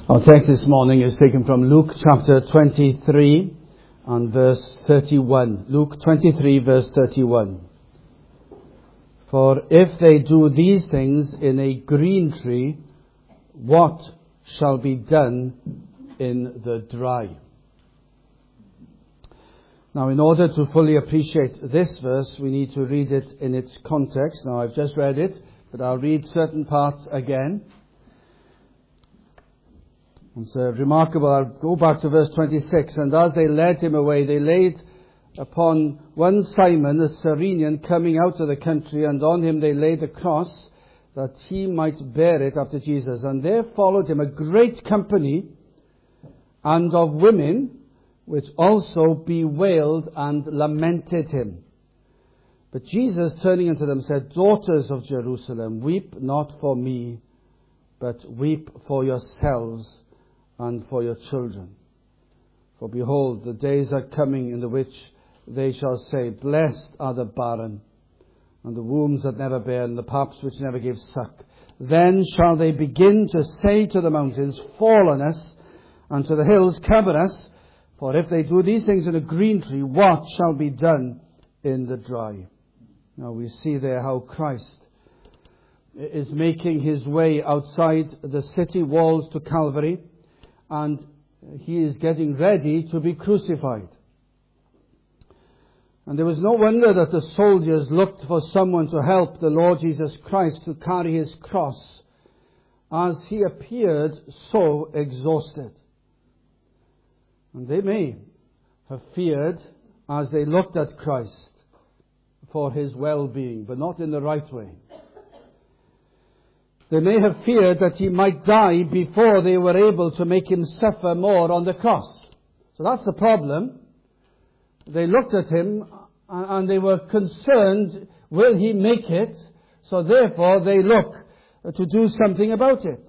Our text this morning is taken from Luke chapter 23 and verse 31. Luke 23 verse 31. For if they do these things in a green tree, what shall be done in the dry? Now, in order to fully appreciate this verse, we need to read it in its context. Now, I've just read it, but I'll read certain parts again. It's remarkable. I'll go back to verse 26. And as they led him away, they laid upon one Simon, a Cyrenian, coming out of the country, and on him they laid a cross, that he might bear it after Jesus. And there followed him a great company, and of women, which also bewailed and lamented him. But Jesus, turning unto them, said, Daughters of Jerusalem, weep not for me, but weep for yourselves and for your children. For behold, the days are coming in the which they shall say, Blessed are the barren, and the wombs that never bare, and the paps which never gave suck. Then shall they begin to say to the mountains, Fall on us, and to the hills, cover us. For if they do these things in a green tree, what shall be done in the dry? Now we see there how Christ is making his way outside the city walls to Calvary, and he is getting ready to be crucified. And there was no wonder that the soldiers looked for someone to help the Lord Jesus Christ to carry his cross, as he appeared so exhausted. And they may have feared, as they looked at Christ, for his well-being, but not in the right way. They may have feared that he might die before they were able to make him suffer more on the cross. So that's the problem. They looked at him and they were concerned, will he make it? So therefore they look to do something about it.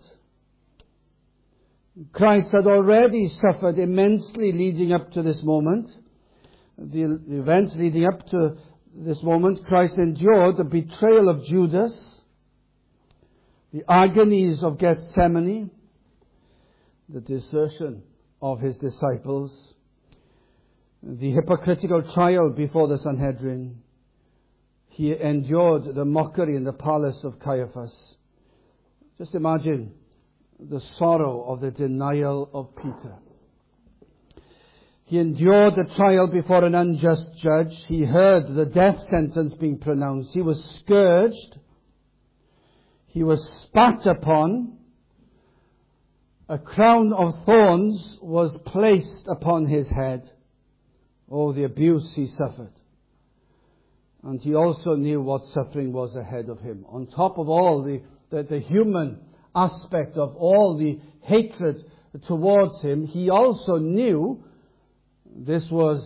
Christ had already suffered immensely leading up to this moment. The events leading up to this moment, Christ endured the betrayal of Judas, the agonies of Gethsemane, the desertion of his disciples, the hypocritical trial before the Sanhedrin. He endured the mockery in the palace of Caiaphas. Just imagine the sorrow of the denial of Peter. He endured the trial before an unjust judge. He heard the death sentence being pronounced. He was scourged. He was spat upon. A crown of thorns was placed upon his head. Oh, the abuse he suffered. And he also knew what suffering was ahead of him. On top of all the human aspect of all the hatred towards him, he also knew this was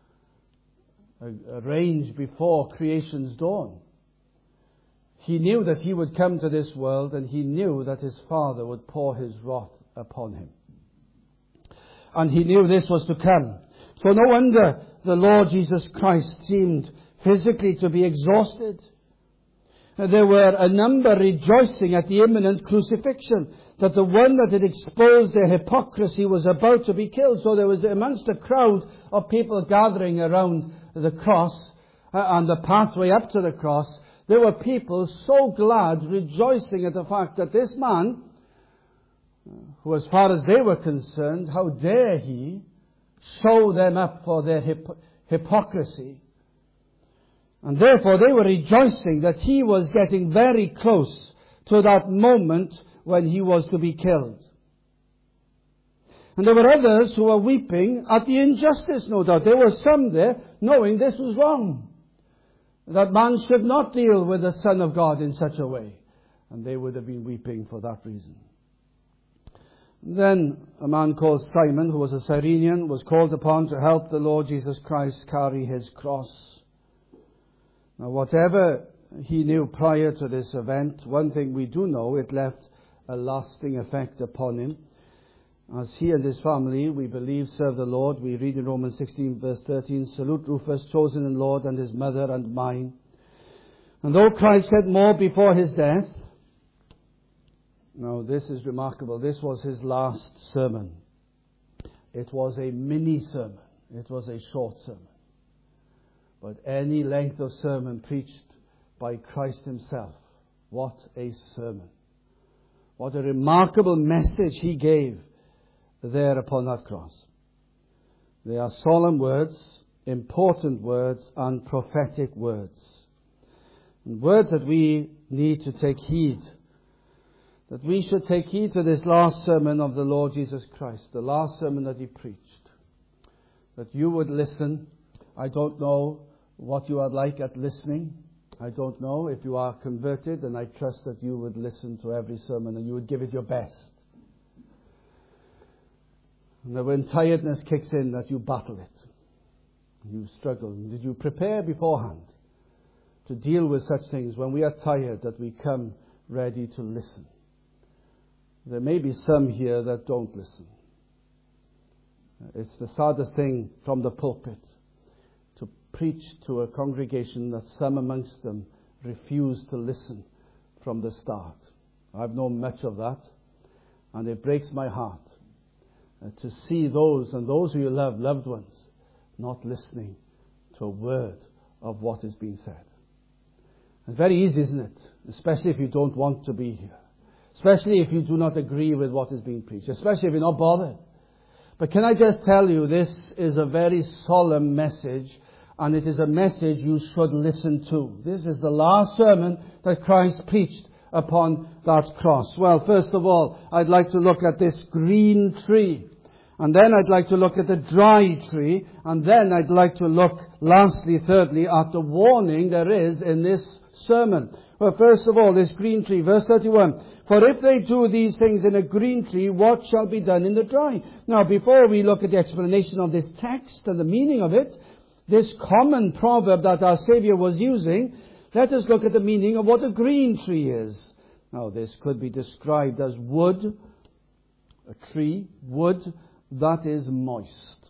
arranged before creation's dawn. He knew that he would come to this world, and he knew that his Father would pour his wrath upon him. And he knew this was to come. So no wonder the Lord Jesus Christ seemed physically to be exhausted. There were a number rejoicing at the imminent crucifixion, that the one that had exposed their hypocrisy was about to be killed. So there was amongst a crowd of people gathering around the cross and the pathway up to the cross, there were people so glad, rejoicing at the fact that this man, who as far as they were concerned, how dare he show them up for their hypocrisy. And therefore they were rejoicing that he was getting very close to that moment when he was to be killed. And there were others who were weeping at the injustice, no doubt. There were some there knowing this was wrong, that man should not deal with the Son of God in such a way. And they would have been weeping for that reason. Then a man called Simon, who was a Cyrenian, was called upon to help the Lord Jesus Christ carry his cross. Now, whatever he knew prior to this event, one thing we do know, it left a lasting effect upon him. As he and his family, we believe, serve the Lord. We read in Romans 16 verse 13, Salute Rufus, chosen in the Lord, and his mother and mine. And though Christ said more before his death, Now, this is remarkable. This was his last sermon. It was a mini sermon. It was a short sermon. But any length of sermon preached by Christ himself, what a sermon. What a remarkable message he gave there upon that cross. They are solemn words, important words, and prophetic words. And words that we need to take heed. That we should take heed to this last sermon of the Lord Jesus Christ, the last sermon that he preached. That you would listen. I don't know what you are like at listening. I don't know if you are converted, and I trust that you would listen to every sermon and you would give it your best. And that when tiredness kicks in, that you battle it. You struggle. Did you prepare beforehand to deal with such things when we are tired, that we come ready to listen? There may be some here that don't listen. It's the saddest thing from the pulpit to preach to a congregation that some amongst them refuse to listen from the start. I've known much of that, and it breaks my heart to see those and those who you love, loved ones, not listening to a word of what is being said. It's very easy, isn't it? Especially if you don't want to be here. Especially if you do not agree with what is being preached. Especially if you're not bothered. But can I just tell you, this is a very solemn message, and it is a message you should listen to. This is the last sermon that Christ preached upon that cross. Well, first of all, I'd like to look at this green tree. And then I'd like to look at the dry tree. And then I'd like to look, lastly, thirdly, at the warning there is in this sermon. Well, first of all, this green tree, verse 31. For if they do these things in a green tree, what shall be done in the dry? Now, before we look at the explanation of this text and the meaning of it, this common proverb that our Saviour was using, let us look at the meaning of what a green tree is. Now, this could be described as wood, a tree, wood that is moist.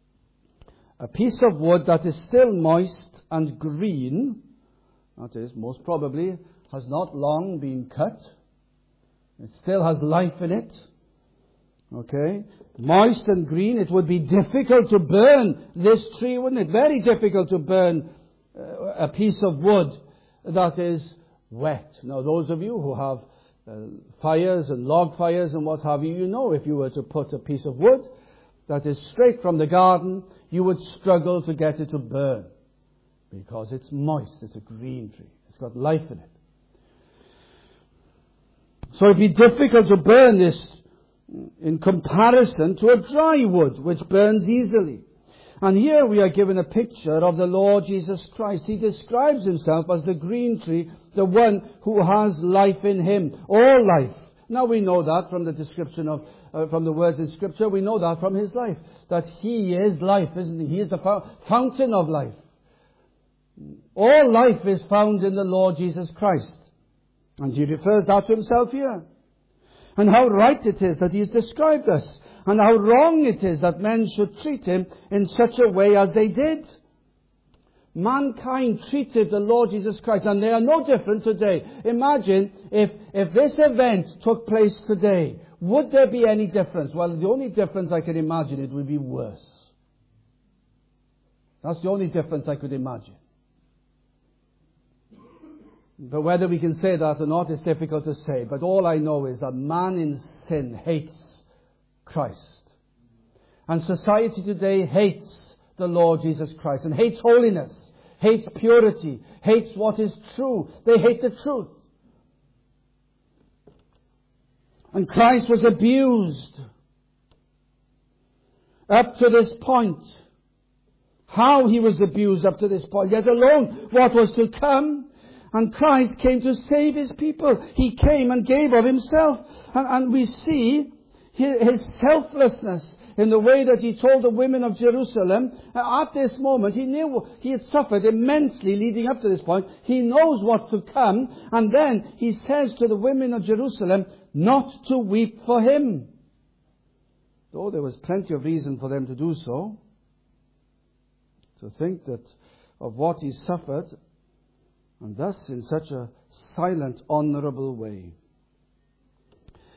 A piece of wood that is still moist and green, that is, most probably, has not long been cut. It still has life in it. Okay? Moist and green. It would be difficult to burn this tree, wouldn't it? Very difficult to burn a piece of wood that is wet. Now, those of you who have fires and log fires and what have you, you know if you were to put a piece of wood that is straight from the garden, you would struggle to get it to burn. Because it's moist. It's a green tree. It's got life in it. So it'd be difficult to burn this in comparison to a dry wood, which burns easily. And here we are given a picture of the Lord Jesus Christ. He describes himself as the green tree, the one who has life in him. All life. Now we know that from the description of, from the words in Scripture, we know that from his life. That he is life, isn't he? He is the fountain of life. All life is found in the Lord Jesus Christ. And he refers that to himself here. And how right it is that he has described us. And how wrong it is that men should treat him in such a way as they did. Mankind treated the Lord Jesus Christ, and they are no different today. Imagine if this event took place today, would there be any difference? Well, the only difference I can imagine, it would be worse. That's the only difference I could imagine. But whether we can say that or not is difficult to say. But all I know is that man in sin hates Christ. And society today hates the Lord Jesus Christ and hates holiness, hates purity, hates what is true. They hate the truth. And Christ was abused up to this point. How he was abused up to this point, let alone what was to come. And Christ came to save his people. He came and gave of himself. And we see his selflessness in the way that he told the women of Jerusalem. At this moment, he knew he had suffered immensely leading up to this point. He knows what's to come. And then he says to the women of Jerusalem not to weep for him. Though there was plenty of reason for them to do so. To think that of what he suffered, and thus in such a silent, honourable way.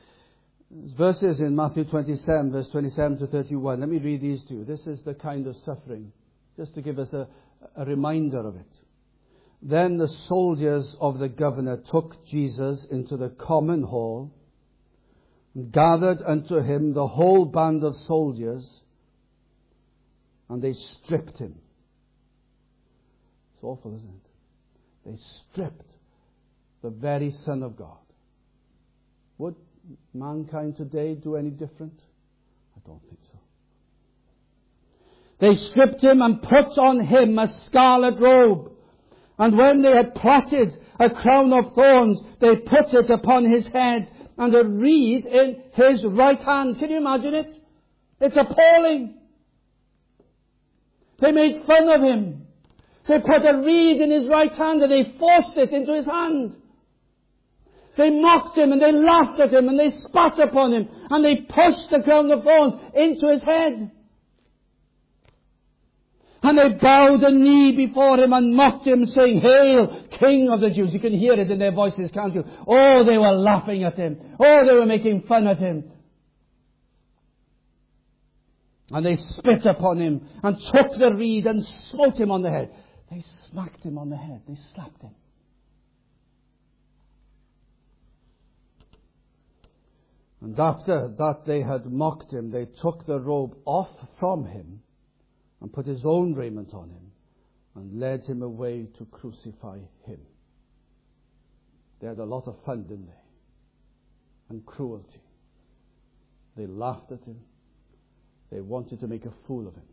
verses in Matthew 27, verse 27 to 31. Let me read these to you. This is the kind of suffering, just to give us a reminder of it. Then the soldiers of the governor took Jesus into the common hall, and gathered unto him the whole band of soldiers, and they stripped him. It's awful, isn't it? They stripped the very Son of God. Would mankind today do any different? I don't think so. They stripped him and put on him a scarlet robe. And when they had plaited a crown of thorns, they put it upon his head, and a reed in his right hand. Can you imagine it? It's appalling. They made fun of him. They put a reed in his right hand and they forced it into his hand. They mocked him and they laughed at him and they spat upon him and they pushed the crown of thorns into his head. And they bowed a knee before him and mocked him, saying, "Hail, King of the Jews." You can hear it in their voices, can't you? Oh, they were laughing at him. Oh, they were making fun of him. And they spit upon him and took the reed and smote him on the head. They smacked him on the head. They slapped him. And after that they had mocked him, they took the robe off from him and put his own raiment on him and led him away to crucify him. They had a lot of fun, didn't they? And cruelty. They laughed at him. They wanted to make a fool of him.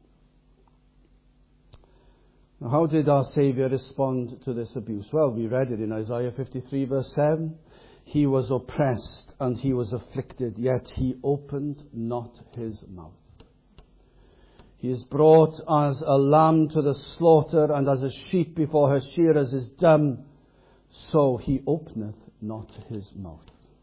Now, how did our Saviour respond to this abuse? Well, we read it in Isaiah 53 verse 7. He was oppressed and he was afflicted, yet he opened not his mouth. He is brought as a lamb to the slaughter, and as a sheep before her shearers is dumb, so he openeth not his mouth.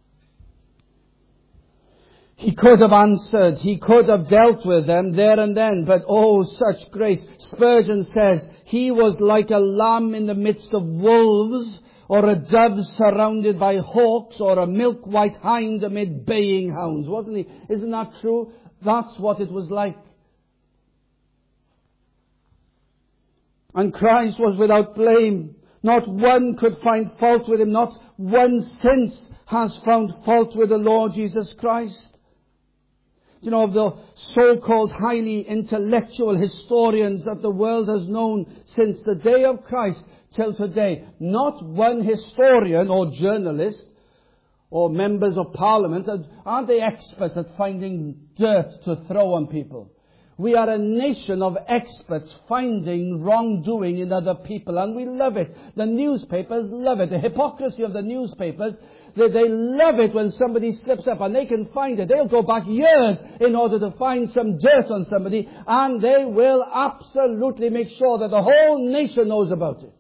He could have answered, he could have dealt with them there and then, but oh, such grace. Spurgeon says, he was like a lamb in the midst of wolves, or a dove surrounded by hawks, or a milk-white hind amid baying hounds. Wasn't he? Isn't that true? That's what it was like. And Christ was without blame. Not one could find fault with him. Not one since has found fault with the Lord Jesus Christ. You know, of the so-called highly intellectual historians that the world has known since the day of Christ till today, not one historian or journalist or members of parliament aren't they experts at finding dirt to throw on people. We are a nation of experts finding wrongdoing in other people, and we love it. The newspapers love it. The hypocrisy of the newspapers, they love it when somebody slips up, and they can find it. They'll go back years in order to find some dirt on somebody, and they will absolutely make sure that the whole nation knows about it.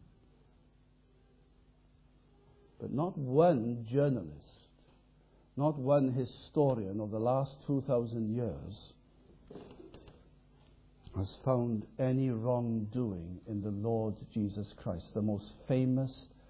But not one journalist, not one historian of the last 2,000 years has found any wrongdoing in the Lord Jesus Christ, the most famous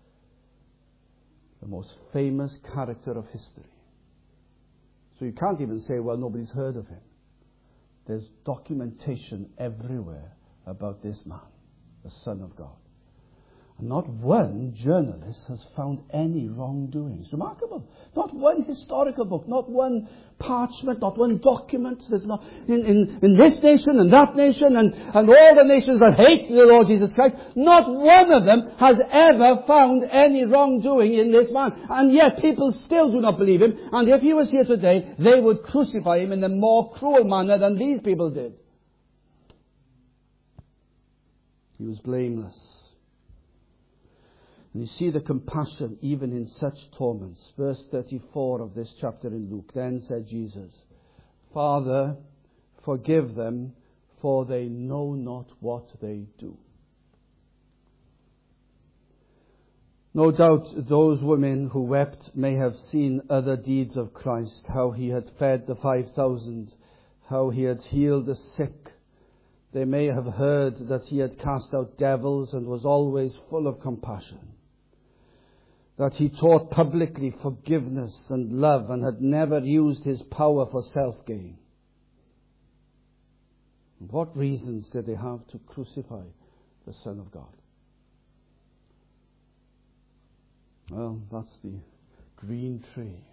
character of history. So you can't even say, well, nobody's heard of him. There's documentation everywhere about this man, the Son of God. And not one journalist has found any wrongdoing. It's remarkable. Not one historical book, not one parchment, not one document. There's not in this nation and that nation and all the nations that hate the Lord Jesus Christ, not one of them has ever found any wrongdoing in this man. And yet people still do not believe him. And if he was here today, they would crucify him in a more cruel manner than these people did. He was blameless. And you see the compassion even in such torments. Verse 34 of this chapter in Luke. Then said Jesus, Father, forgive them, for they know not what they do. No doubt those women who wept may have seen other deeds of Christ, how he had fed the 5,000, how he had healed the sick. They may have heard that he had cast out devils and was always full of compassion. that he taught publicly forgiveness and love and had never used his power for self-gain. What reasons did they have to crucify the Son of God? Well, that's the green tree,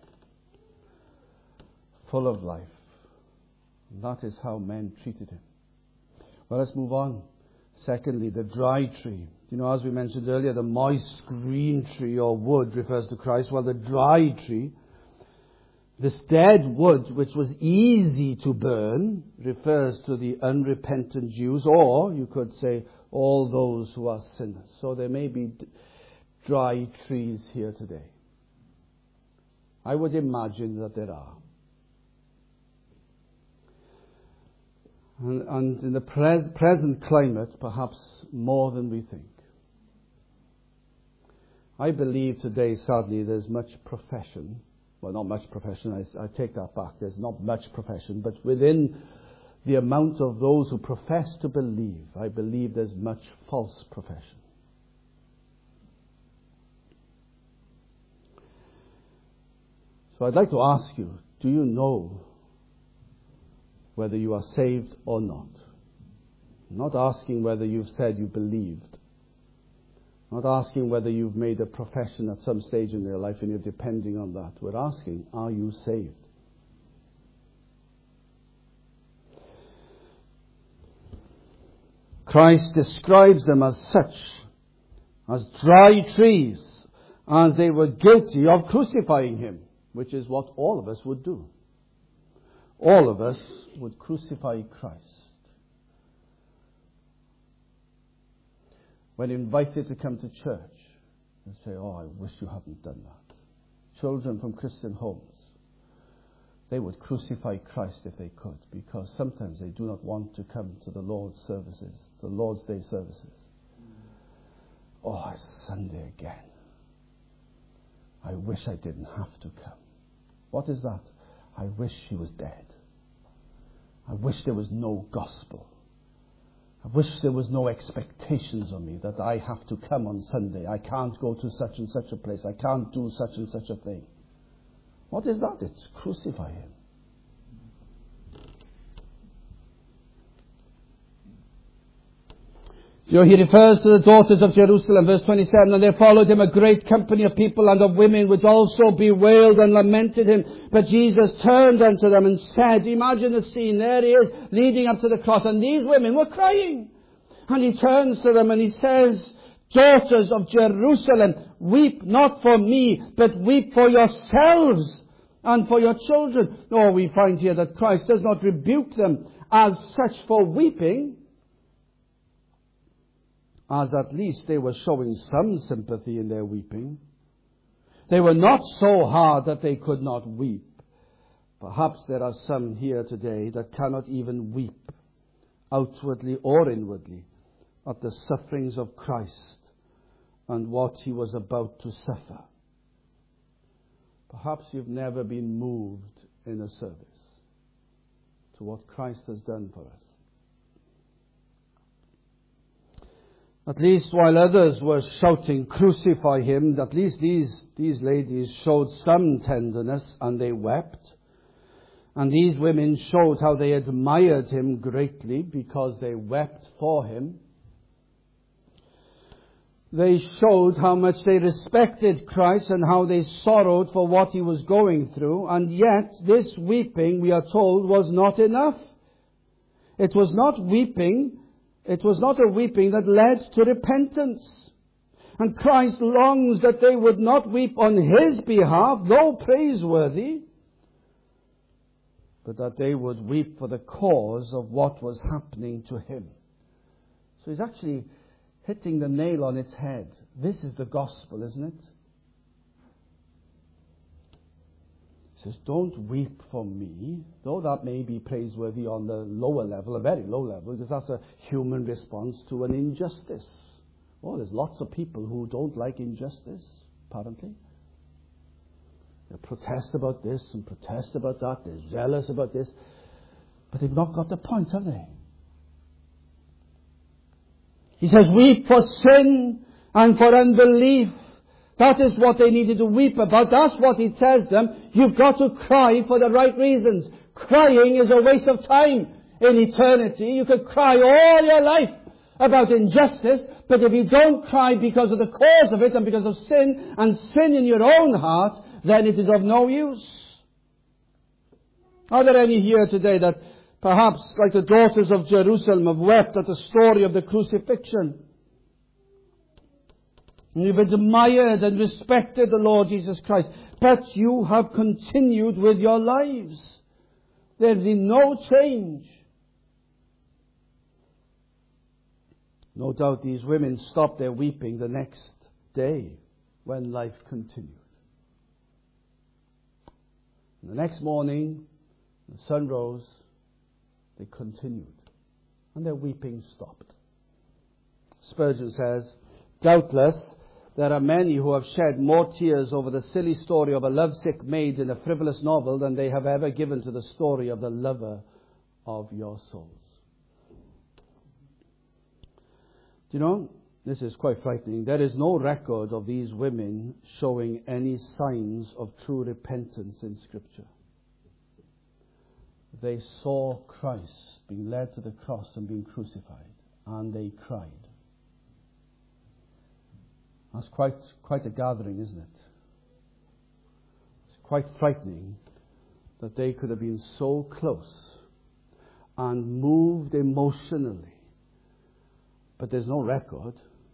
full of life. And that is how men treated him. Well, let's move on. Secondly, the dry tree. You know, as we mentioned earlier, the moist green tree or wood refers to Christ, while the dry tree, this dead wood which was easy to burn, refers to the unrepentant Jews, or you could say all those who are sinners. So there may be dry trees here today. I would imagine that there are. And in the present climate, perhaps more than we think. I believe today, sadly, there's much profession. Well, not much profession, I take that back. There's not much profession, but within the amount of those who profess to believe, I believe there's much false profession. So I'd like to ask you, do you know whether you are saved or not? I'm not asking whether you've said you believed. I'm not asking whether you've made a profession at some stage in your life and you're depending on that. We're asking, are you saved? Christ describes them as such, as dry trees, and they were guilty of crucifying him, which is what all of us would do. All of us would crucify Christ. When invited to come to church, and say, oh, I wish you hadn't done that. Children from Christian homes, they would crucify Christ if they could, because sometimes they do not want to come to the Lord's services, the Lord's Day services. Oh, it's Sunday again. I wish I didn't have to come. What is that? I wish he was dead. I wish there was no gospel. I wish there was no expectations on me that I have to come on Sunday. I can't go to such and such a place. I can't do such and such a thing. What is that? It's crucify him. You know, he refers to the daughters of Jerusalem, verse 27, and there followed him a great company of people and of women, which also bewailed and lamented him. But Jesus turned unto them and said, imagine the scene, there he is, leading up to the cross, and these women were crying. And he turns to them and he says, daughters of Jerusalem, weep not for me, but weep for yourselves and for your children. No, we find here that Christ does not rebuke them as such for weeping, as at least they were showing some sympathy in their weeping. They were not so hard that they could not weep. Perhaps there are some here today that cannot even weep, outwardly or inwardly, at the sufferings of Christ and what he was about to suffer. Perhaps you've never been moved in a service to what Christ has done for us. At least while others were shouting, crucify him, at least these ladies showed some tenderness and they wept. And these women showed how they admired him greatly because they wept for him. They showed how much they respected Christ and how they sorrowed for what he was going through. And yet this weeping, we are told, was not enough. It was not weeping. It was not a weeping that led to repentance. And Christ longs that they would not weep on his behalf, though praiseworthy, but that they would weep for the cause of what was happening to him. So he's actually hitting the nail on its head. This is the gospel, isn't it? He says, don't weep for me, though that may be praiseworthy on the lower level, a very low level, because that's a human response to an injustice. Oh, there's lots of people who don't like injustice, apparently. They protest about this and protest about that, they're zealous about this, but they've not got the point, have they? He says, weep for sin and for unbelief, That is what they needed to weep about. That's what he tells them. You've got to cry for the right reasons. Crying is a waste of time in eternity. You could cry all your life about injustice, but if you don't cry because of the cause of it and because of sin, and sin in your own heart, then it is of no use. Are there any here today that perhaps, like the daughters of Jerusalem, have wept at the story of the crucifixion? You've admired and respected the Lord Jesus Christ, but you have continued with your lives. There's been no change. No doubt these women stopped their weeping the next day when life continued. And the next morning, the sun rose, they continued, and their weeping stopped. Spurgeon says, doubtless, there are many who have shed more tears over the silly story of a lovesick maid in a frivolous novel than they have ever given to the story of the lover of your souls. Do you know, this is quite frightening. There is no record of these women showing any signs of true repentance in Scripture. They saw Christ being led to the cross and being crucified, and they cried. That's quite a gathering, isn't it? It's quite frightening that they could have been so close and moved emotionally. But there's no record.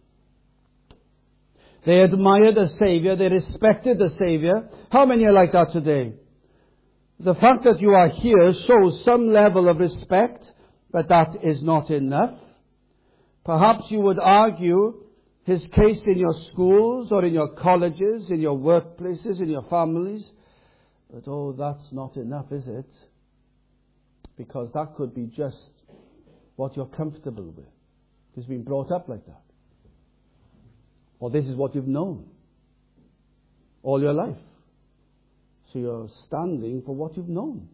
They admired the Savior. They respected the Savior. How many are like that today? The fact that you are here shows some level of respect, but that is not enough. Perhaps you would argue his case in your schools or in your colleges, in your workplaces, in your families. But that's not enough, is it? Because that could be just what you're comfortable with. You've been brought up like that. Or this is what you've known all your life. So you're standing for what you've known.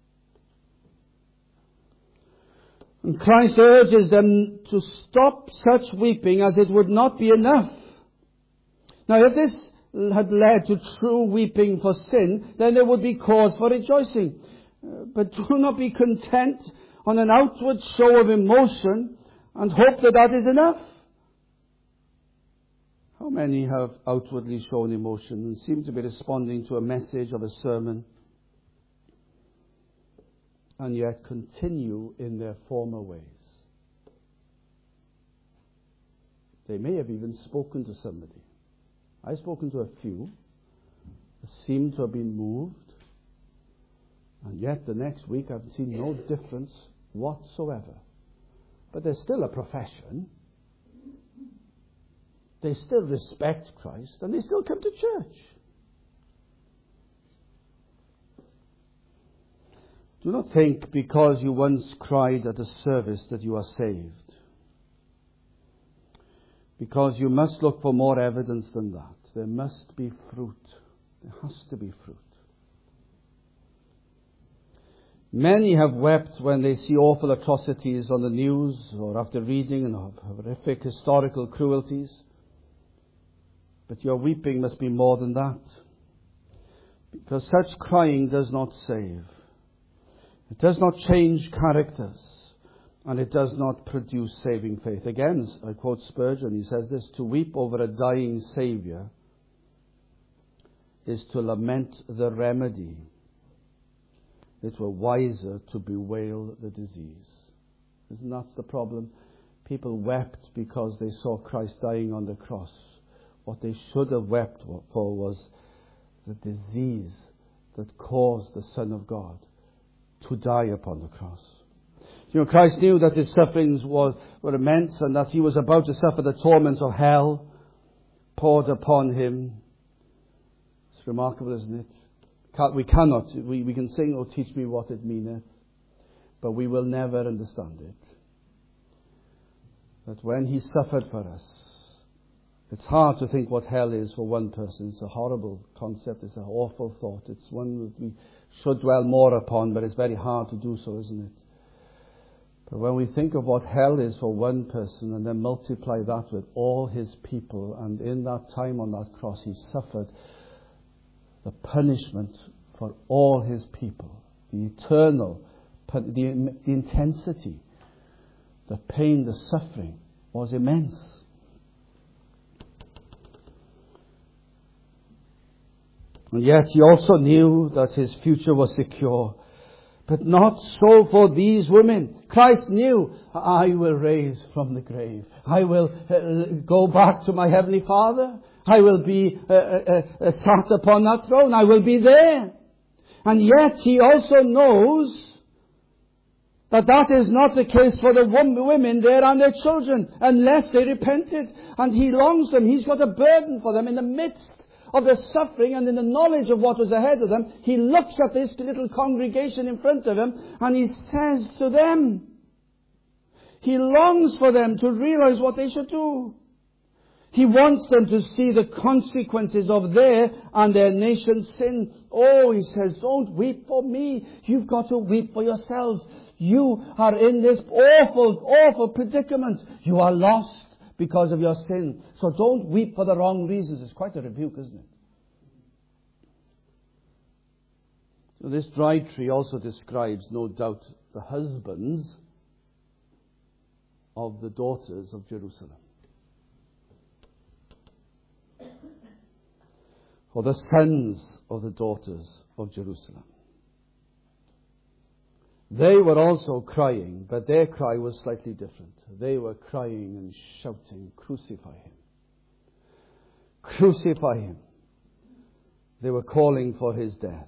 And Christ urges them to stop such weeping, as it would not be enough. Now, if this had led to true weeping for sin, then there would be cause for rejoicing. But do not be content on an outward show of emotion and hope that that is enough. How many have outwardly shown emotion and seem to be responding to a message of a sermon, and yet continue in their former ways? They may have even spoken to somebody. I've spoken to a few who seem to have been moved, and yet the next week I've seen no difference whatsoever. But there's still a profession. They still respect Christ, and they still come to church. Do not think because you once cried at a service that you are saved. Because you must look for more evidence than that. There must be fruit. There has to be fruit. Many have wept when they see awful atrocities on the news or after reading of horrific historical cruelties. But your weeping must be more than that. Because such crying does not save. It does not change characters. And it does not produce saving faith. Again, I quote Spurgeon. He says this: to weep over a dying Saviour is to lament the remedy. It were wiser to bewail the disease. Isn't that the problem? People wept because they saw Christ dying on the cross. What they should have wept for was the disease that caused the Son of God to die upon the cross. You know, Christ knew that his sufferings were immense, and that he was about to suffer the torments of hell poured upon him. It's remarkable, isn't it? We can sing, "Oh, teach me what it meaneth," but we will never understand it. That when he suffered for us, it's hard to think what hell is for one person. It's a horrible concept. It's an awful thought. It's one that we should dwell more upon, but it's very hard to do so, isn't it? But when we think of what hell is for one person and then multiply that with all his people, and in that time on that cross he suffered the punishment for all his people, the eternal, the intensity, the pain, the suffering was immense. And yet he also knew that his future was secure. But not so for these women. Christ knew, I will raise from the grave. I will go back to my Heavenly Father. I will be sat upon that throne. I will be there. And yet he also knows that that is not the case for the women there and their children, unless they repented. And he longs them. He's got a burden for them in the midst of the suffering and in the knowledge of what was ahead of them. He looks at this little congregation in front of him and he says to them, he longs for them to realize what they should do. He wants them to see the consequences of their and their nation's sin. Oh, he says, don't weep for me. You've got to weep for yourselves. You are in this awful, awful predicament. You are lost because of your sin. So don't weep for the wrong reasons. It's quite a rebuke, isn't it? So this dry tree also describes, no doubt, the husbands of the daughters of Jerusalem. Or the sons of the daughters of Jerusalem. They were also crying, but their cry was slightly different. They were crying and shouting, crucify him. Crucify him. They were calling for his death.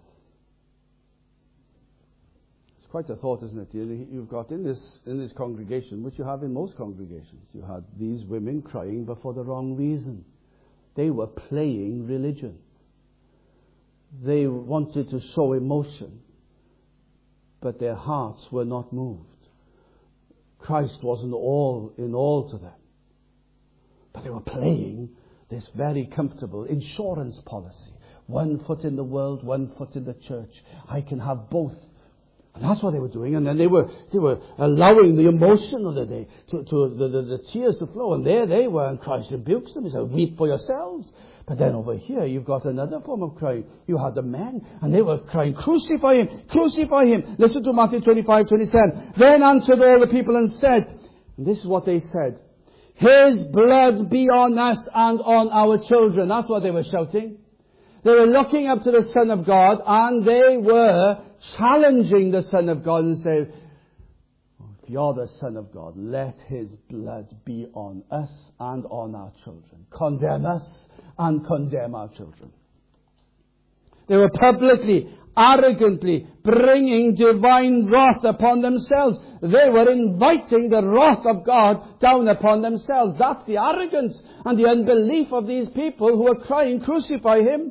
It's quite a thought, isn't it? You've got in this congregation, which you have in most congregations, you had these women crying, but for the wrong reason. They were playing religion. They wanted to show emotion, but their hearts were not moved. Christ wasn't all in all to them. But they were playing this very comfortable insurance policy. One foot in the world, one foot in the church. I can have both. And that's what they were doing. And then they were allowing the emotion of the day, the tears to flow. And there they were, and Christ rebukes them. He said, weep for yourselves. But then over here, you've got another form of crying. You had the men, and they were crying, crucify him, crucify him. Listen to Matthew 25:27. Then answered all the people and said, and this is what they said, his blood be on us and on our children. That's what they were shouting. They were looking up to the Son of God, and they were challenging the Son of God and saying, if you're the Son of God, let his blood be on us and on our children. Condemn us and condemn our children. They were publicly, arrogantly bringing divine wrath upon themselves. They were inviting the wrath of God down upon themselves. That's the arrogance and the unbelief of these people who were crying, crucify him.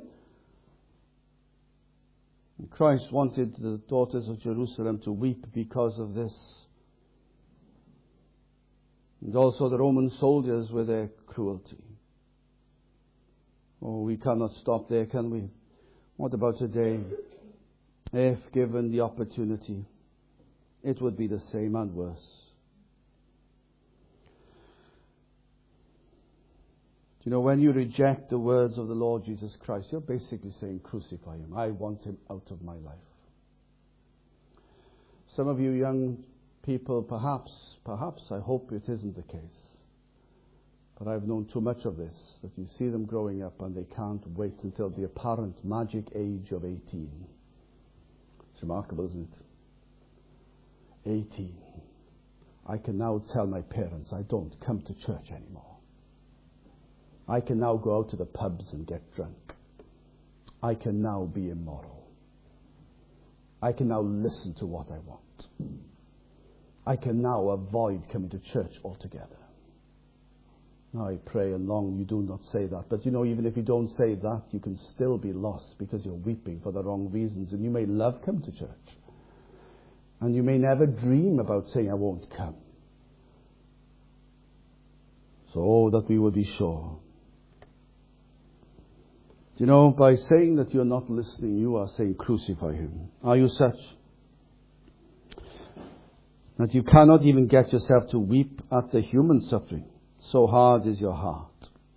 And Christ wanted the daughters of Jerusalem to weep because of this. And also the Roman soldiers with their cruelty. Oh, we cannot stop there, can we? What about today? If given the opportunity, it would be the same and worse. You know, when you reject the words of the Lord Jesus Christ, you're basically saying, crucify him. I want him out of my life. Some of you young people, perhaps, I hope it isn't the case. But I've known too much of this, that you see them growing up and they can't wait until the apparent magic age of 18. It's remarkable, isn't it? 18. I can now tell my parents I don't come to church anymore. I can now go out to the pubs and get drunk. I can now be immoral. I can now listen to what I want. I can now avoid coming to church altogether. I pray and long you do not say that. But you know, even if you don't say that, you can still be lost because you're weeping for the wrong reasons. And you may love coming to church. And you may never dream about saying, I won't come. So that we will be sure. You know, by saying that you're not listening, you are saying, crucify him. Are you such? that you cannot even get yourself to weep at the human suffering. So hard is your heart.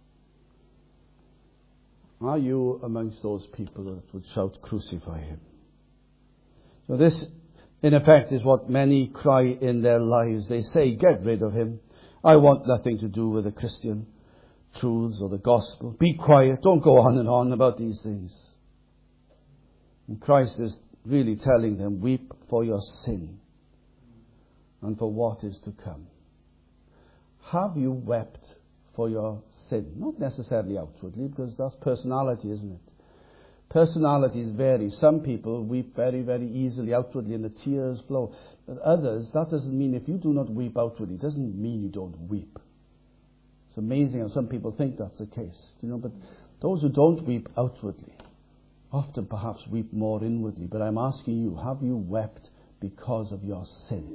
Are you amongst those people that would shout, "Crucify him"? So this, in effect, is what many cry in their lives. They say, "Get rid of him. I want nothing to do with the Christian truths or the gospel. Be quiet. Don't go on and on about these things." And Christ is really telling them, weep for your sin and for what is to come. Have you wept for your sin? Not necessarily outwardly, because that's personality, isn't it? Personalities vary. Some people weep very, very easily outwardly and the tears flow. But others, that doesn't mean if you do not weep outwardly, it doesn't mean you don't weep. It's amazing how some people think that's the case. But those who don't weep outwardly often perhaps weep more inwardly. But I'm asking you, have you wept because of your sin?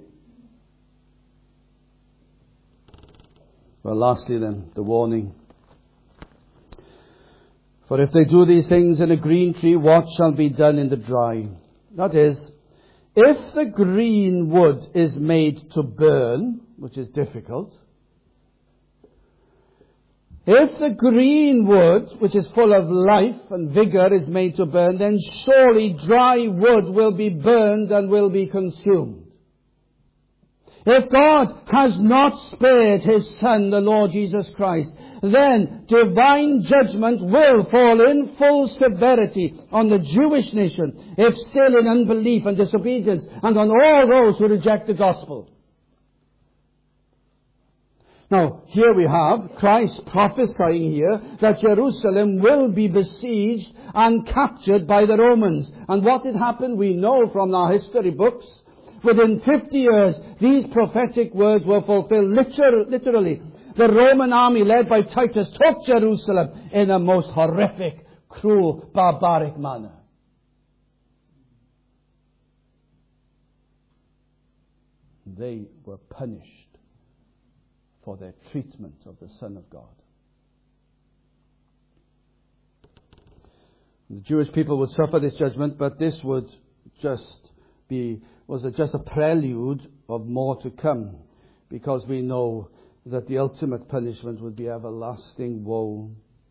Well, lastly then, the warning. For if they do these things in a green tree, what shall be done in the dry? That is, if the green wood is made to burn, which is difficult, if the green wood, which is full of life and vigor, is made to burn, then surely dry wood will be burned and will be consumed. If God has not spared His Son, the Lord Jesus Christ, then divine judgment will fall in full severity on the Jewish nation, if still in unbelief and disobedience, and on all those who reject the gospel. Now, here we have Christ prophesying here that Jerusalem will be besieged and captured by the Romans. And what had happened, we know from our history books. Within 50 years, these prophetic words were fulfilled literally. The Roman army led by Titus took Jerusalem in a most horrific, cruel, barbaric manner. They were punished for their treatment of the Son of God. The Jewish people would suffer this judgment, but this would just a prelude of more to come, because we know that the ultimate punishment would be everlasting woe,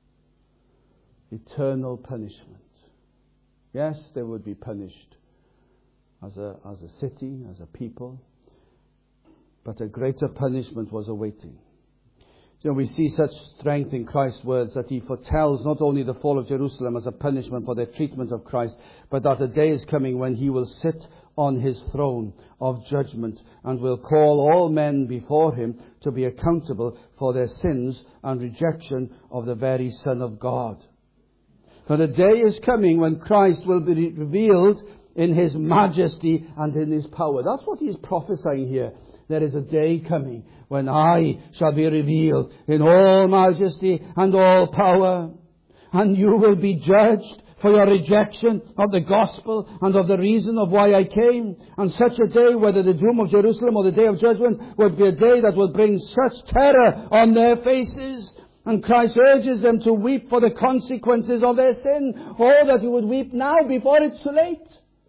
eternal punishment. Yes, they would be punished as a city, as a people, but a greater punishment was awaiting. We see such strength in Christ's words that He foretells not only the fall of Jerusalem as a punishment for their treatment of Christ, but that a day is coming when He will sit on His throne of judgment and will call all men before Him to be accountable for their sins and rejection of the very Son of God. For the day is coming when Christ will be revealed in His majesty and in His power. That's what He is prophesying here. There is a day coming when I shall be revealed in all majesty and all power, and you will be judged for your rejection of the gospel and of the reason of why I came. And such a day, whether the doom of Jerusalem or the day of judgment, would be a day that will bring such terror on their faces. And Christ urges them to weep for the consequences of their sin. Oh, that you would weep now before it's too late.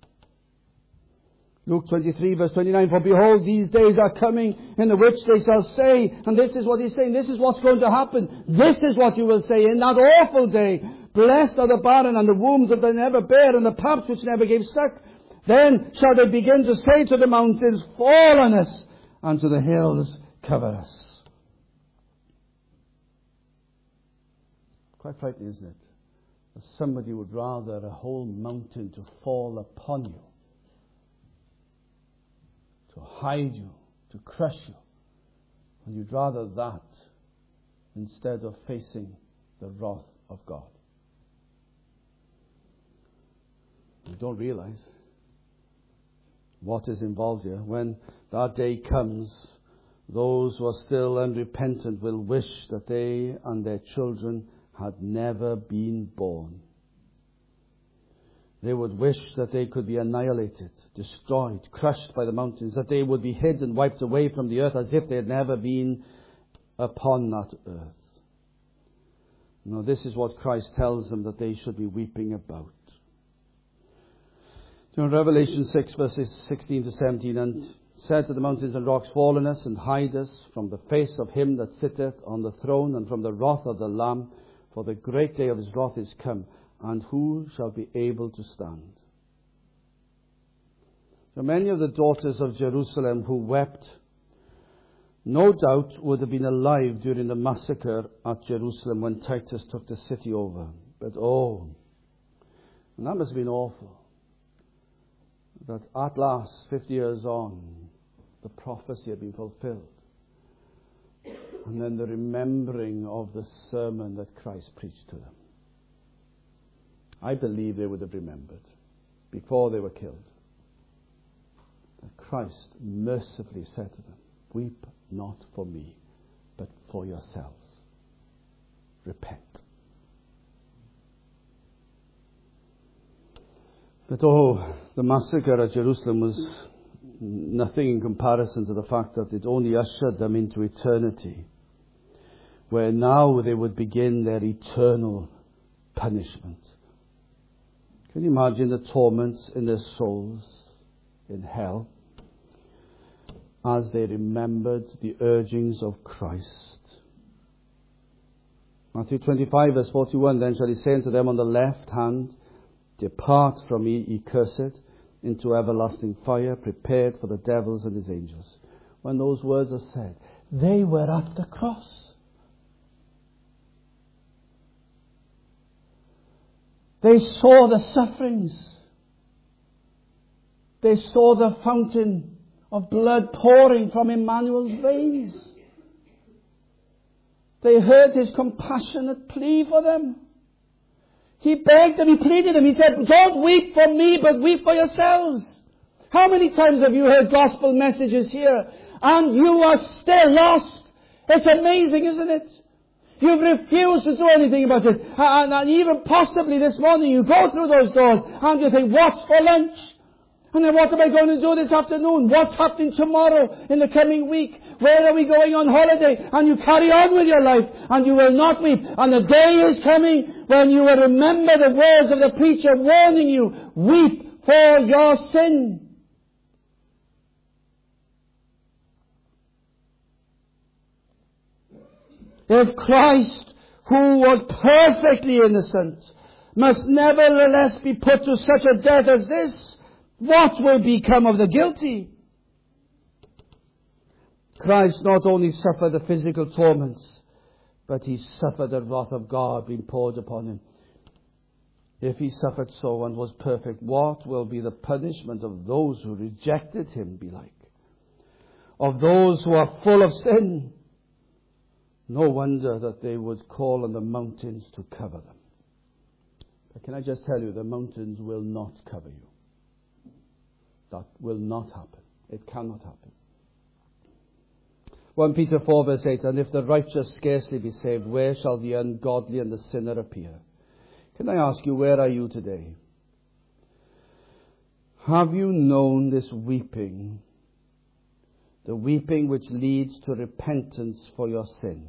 Luke 23 verse 29, for behold, these days are coming in the which they shall say, and this is what He's saying, this is what's going to happen. This is what you will say in that awful day. Blessed are the barren and the wombs that they never bare and the paps which never gave suck. Then shall they begin to say to the mountains, fall on us, and to the hills, cover us. Quite frightening, isn't it? That somebody would rather a whole mountain to fall upon you, to hide you, to crush you. And you'd rather that instead of facing the wrath of God. You don't realize what is involved here. When that day comes, those who are still unrepentant will wish that they and their children had never been born. They would wish that they could be annihilated, destroyed, crushed by the mountains, that they would be hid and wiped away from the earth as if they had never been upon that earth. Now, this is what Christ tells them that they should be weeping about. In Revelation 6 verses 16 to 17, and said to the mountains and rocks, fall on us and hide us from the face of him that sitteth on the throne and from the wrath of the Lamb, for the great day of his wrath is come, and who shall be able to stand? So many of the daughters of Jerusalem who wept, no doubt would have been alive during the massacre at Jerusalem when Titus took the city over. But and that must have been awful. That at last, 50 years on, the prophecy had been fulfilled. And then the remembering of the sermon that Christ preached to them. I believe they would have remembered before they were killed. That Christ mercifully said to them, weep not for me, but for yourselves. Repent. But the massacre at Jerusalem was nothing in comparison to the fact that it only ushered them into eternity, where now they would begin their eternal punishment. Can you imagine the torments in their souls in hell as they remembered the urgings of Christ? Matthew 25 verse 41, then shall he say unto them on the left hand, depart from me, ye cursed, into everlasting fire, prepared for the devils and his angels. When those words are said, they were at the cross. They saw the sufferings. They saw the fountain of blood pouring from Emmanuel's veins. They heard his compassionate plea for them. He begged them, he pleaded them. He said, don't weep for me, but weep for yourselves. How many times have you heard gospel messages here and you are still lost? It's amazing, isn't it? You've refused to do anything about it. And even possibly this morning you go through those doors and you think, what's for lunch? And then what am I going to do this afternoon? What's happening tomorrow, in the coming week? Where are we going on holiday? And you carry on with your life and you will not weep. And the day is coming when you will remember the words of the preacher warning you, weep for your sin. If Christ, who was perfectly innocent, must nevertheless be put to such a death as this, what will become of the guilty? Christ not only suffered the physical torments, but he suffered the wrath of God being poured upon him. If he suffered so and was perfect, what will be the punishment of those who rejected him be like? Of those who are full of sin? No wonder that they would call on the mountains to cover them. But can I just tell you, the mountains will not cover you. That will not happen. It cannot happen. 1 Peter 4 verse 8, and if the righteous scarcely be saved, where shall the ungodly and the sinner appear? Can I ask you, where are you today? Have you known this weeping? The weeping which leads to repentance for your sin.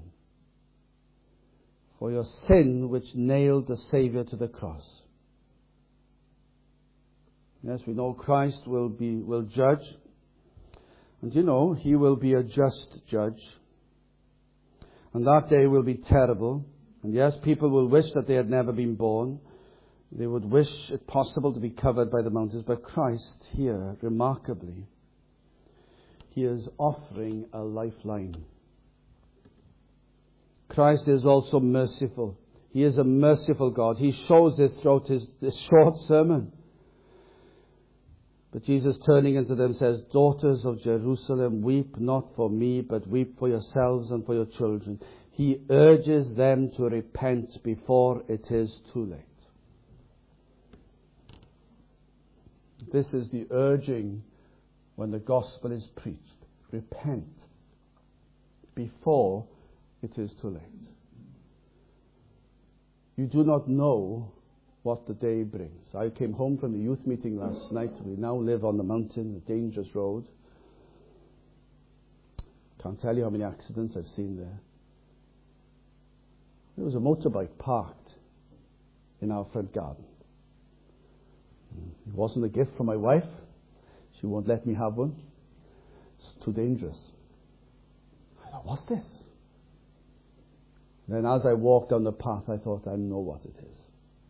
For your sin which nailed the Saviour to the cross. Yes, we know Christ will judge. And you know, he will be a just judge. And that day will be terrible. And yes, people will wish that they had never been born. They would wish it possible to be covered by the mountains. But Christ here, remarkably, he is offering a lifeline. Christ is also merciful. He is a merciful God. He shows this throughout this short sermon. But Jesus, turning into them, says, daughters of Jerusalem, weep not for me, but weep for yourselves and for your children. He urges them to repent before it is too late. This is the urging when the gospel is preached. Repent before it is too late. You do not know what the day brings. I came home from the youth meeting last night. We now live on the mountain, a dangerous road. Can't tell you how many accidents I've seen there. There was a motorbike parked in our front garden. It wasn't a gift from my wife. She won't let me have one. too dangerous. I thought, what's this? Then as I walked down the path, I thought, I know what it is.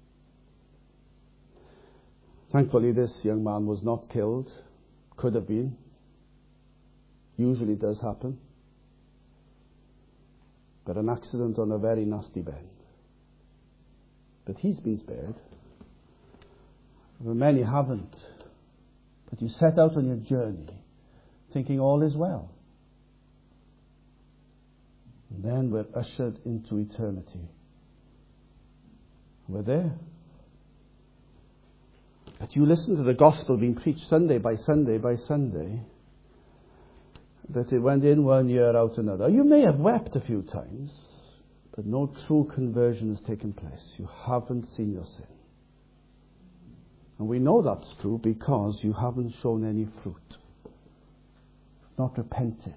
Thankfully, this young man was not killed. Could have been. Usually does happen. But an accident on a very nasty bend. But he's been spared. But many haven't. But you set out on your journey thinking all is well. And then we're ushered into eternity. We're there. But you listen to the gospel being preached Sunday by Sunday by Sunday, that it went in one year, out another. You may have wept a few times, but no true conversion has taken place. You haven't seen your sin. And we know that's true because you haven't shown any fruit. Not repented.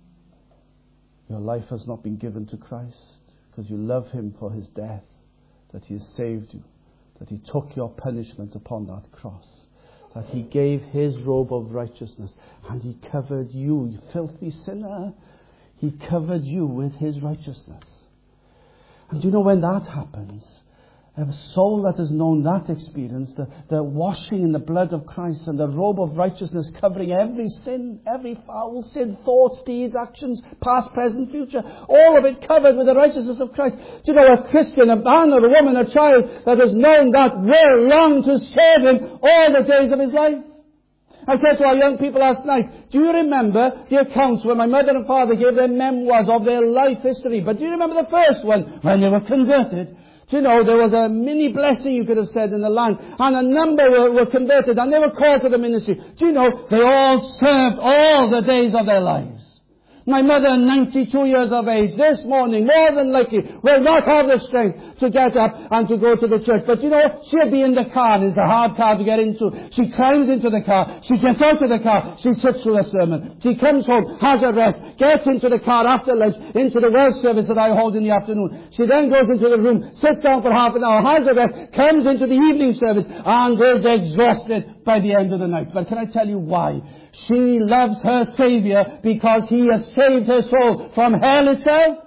Your life has not been given to Christ because you love Him for His death, that He has saved you, that He took your punishment upon that cross, that He gave His robe of righteousness and He covered you, you filthy sinner. He covered you with His righteousness. And you know when that happens, a soul that has known that experience, the washing in the blood of Christ and the robe of righteousness covering every sin, every foul sin, thoughts, deeds, actions, past, present, future, all of it covered with the righteousness of Christ. Do you know, a Christian, a man or a woman, a child that has known that will long to serve Him all the days of his life? I said to our young people last night, do you remember the accounts when my mother and father gave their memoirs of their life history? But do you remember the first one, when they were converted? Do you know, there was a mini blessing, you could have said, in the land, and a number were converted, and they were called to the ministry. Do you know, they all served all the days of their lives. My mother, 92 years of age, this morning, more than likely, will not have the strength to get up and to go to the church. But you know, she'll be in the car, and it's a hard car to get into. She climbs into the car, she gets out of the car, she sits through a sermon. She comes home, has a rest, gets into the car after lunch, into the world service that I hold in the afternoon. She then goes into the room, sits down for half an hour, has a rest, comes into the evening service, and is exhausted by the end of the night. But can I tell you why? She loves her Saviour because He has saved her soul from hell itself.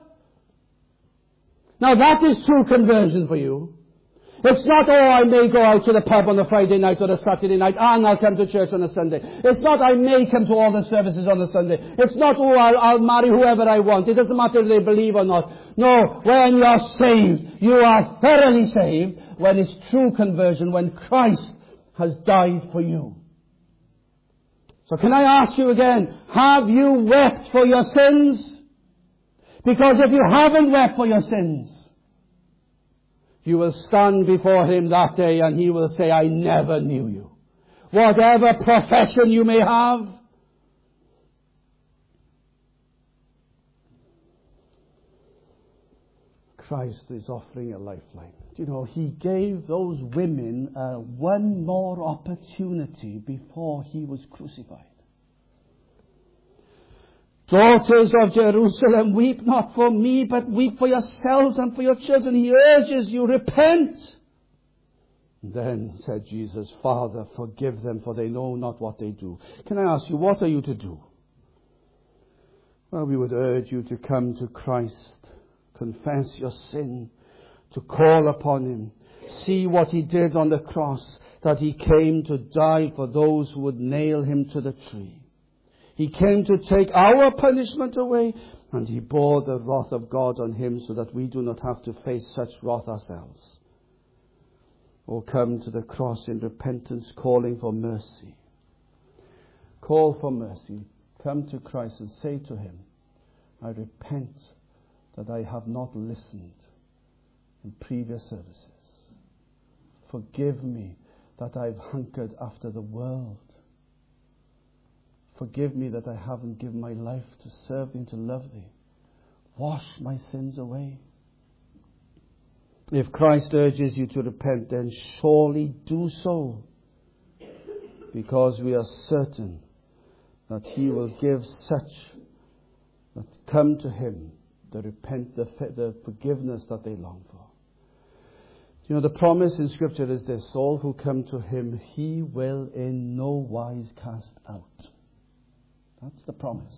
Now that is true conversion for you. It's not, oh, I may go out to the pub on a Friday night or a Saturday night and I'll come to church on a Sunday. It's not, I may come to all the services on a Sunday. It's not, oh, I'll marry whoever I want. It doesn't matter if they believe or not. No, when you're saved, you are thoroughly saved when it's true conversion, when Christ has died for you. So can I ask you again, have you wept for your sins? Because if you haven't wept for your sins, you will stand before Him that day and He will say, I never knew you. Whatever profession you may have, Christ is offering a lifeline. You know, He gave those women one more opportunity before He was crucified. Daughters of Jerusalem, weep not for me, but weep for yourselves and for your children. He urges you, repent. Then said Jesus, Father, forgive them, for they know not what they do. Can I ask you, what are you to do? Well, we would urge you to come to Christ, confess your sin, to call upon Him, see what He did on the cross, that He came to die for those who would nail Him to the tree. He came to take our punishment away, and He bore the wrath of God on Him so that we do not have to face such wrath ourselves. Oh, come to the cross in repentance, calling for mercy. Call for mercy. Come to Christ and say to Him, I repent that I have not listened in previous services. Forgive me that I've hunkered after the world. Forgive me that I haven't given my life to serve Thee, to love Thee. Wash my sins away. If Christ urges you to repent, then surely do so, because we are certain that He will give such that come to Him the forgiveness that they long for. You know, the promise in Scripture is this: all who come to Him, He will in no wise cast out. That's the promise.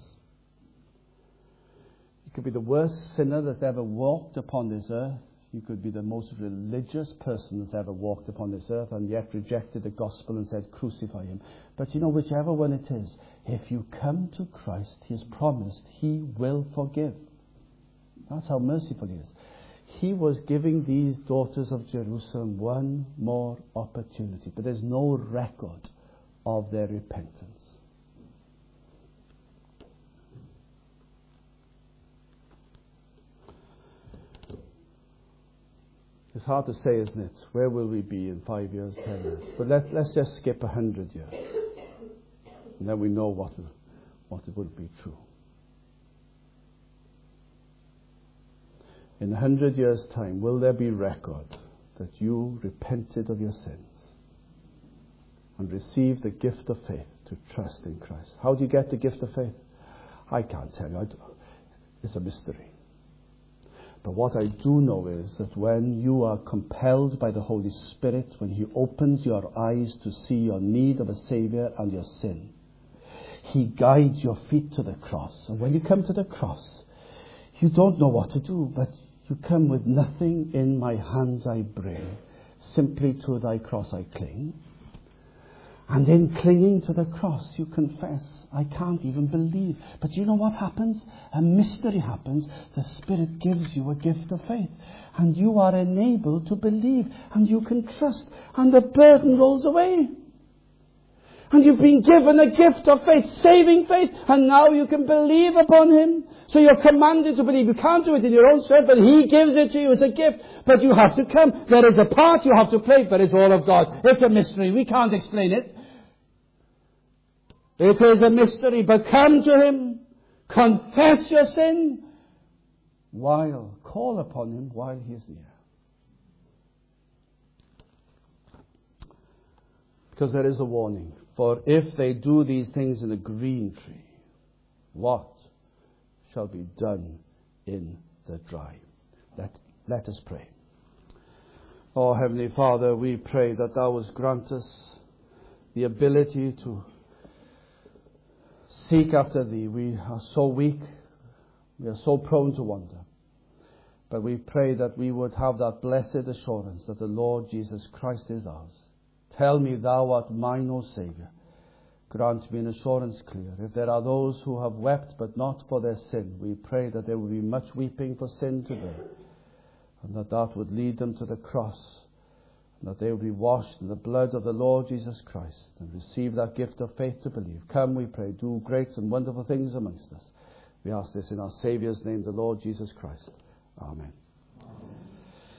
You could be the worst sinner that's ever walked upon this earth. You could be the most religious person that's ever walked upon this earth and yet rejected the gospel and said, crucify him. But you know, whichever one it is, if you come to Christ, he has promised he will forgive. That's how merciful he is. He was giving these daughters of Jerusalem one more opportunity, but there's no record of their repentance. It's hard to say, isn't it? Where will we be in 5 years, 10 years? But let's just skip 100 years. And then we know what it would be true. In 100 years' time, will there be record that you repented of your sins and received the gift of faith to trust in Christ? How do you get the gift of faith? I can't tell you. It's a mystery. But what I do know is that when you are compelled by the Holy Spirit, when he opens your eyes to see your need of a Saviour and your sin, he guides your feet to the cross. And when you come to the cross, you don't know what to do, but you come with nothing in my hands I bring, simply to thy cross I cling. And in clinging to the cross, you confess, I can't even believe. But you know what happens? A mystery happens. The Spirit gives you a gift of faith. And you are enabled to believe. And you can trust. And the burden rolls away. And you've been given a gift of faith, saving faith. And now you can believe upon him. So you're commanded to believe. You can't do it in your own strength, but he gives it to you as a gift. But you have to come. There is a part you have to play, but it's all of God. It's a mystery. We can't explain it. It is a mystery, but come to him, confess your sin, call upon him while he is near. Because there is a warning. For if they do these things in the green tree, what shall be done in the dry? Let us pray. Oh, Heavenly Father, we pray that thou wouldst grant us the ability to seek after thee. We are so weak. We are so prone to wander. But we pray that we would have that blessed assurance that the Lord Jesus Christ is ours. Tell me thou art mine, O Saviour. Grant me an assurance clear. If there are those who have wept but not for their sin, we pray that there will be much weeping for sin today. And that would lead them to the cross. That they will be washed in the blood of the Lord Jesus Christ and receive that gift of faith to believe. Come, we pray, do great and wonderful things amongst us. We ask this in our Saviour's name, the Lord Jesus Christ. Amen.